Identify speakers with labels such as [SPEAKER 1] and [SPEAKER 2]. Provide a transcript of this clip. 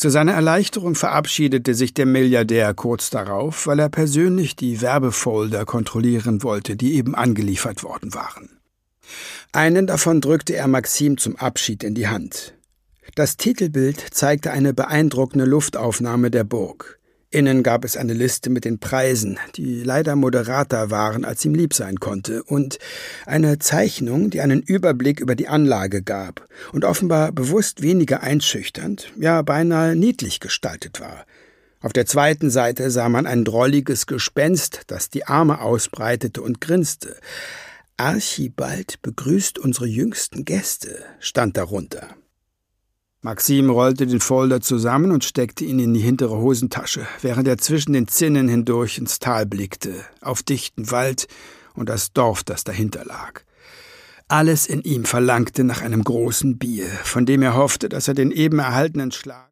[SPEAKER 1] Zu seiner Erleichterung verabschiedete sich der Milliardär kurz darauf, weil er persönlich die Werbefolder kontrollieren wollte, die eben angeliefert worden waren. Einen davon drückte er Maxim zum Abschied in die Hand. Das Titelbild zeigte eine beeindruckende Luftaufnahme der Burg. Innen gab es eine Liste mit den Preisen, die leider moderater waren, als ihm lieb sein konnte, und eine Zeichnung, die einen Überblick über die Anlage gab und offenbar bewusst weniger einschüchternd, ja beinahe niedlich gestaltet war. Auf der zweiten Seite sah man ein drolliges Gespenst, das die Arme ausbreitete und grinste. »Archibald begrüßt unsere jüngsten Gäste«, stand darunter. Maxim rollte den Folder zusammen und steckte ihn in die hintere Hosentasche, während er zwischen den Zinnen hindurch ins Tal blickte, auf dichten Wald und das Dorf, das dahinter lag. Alles in ihm verlangte nach einem großen Bier, von dem er hoffte, dass er den eben erhaltenen Schlag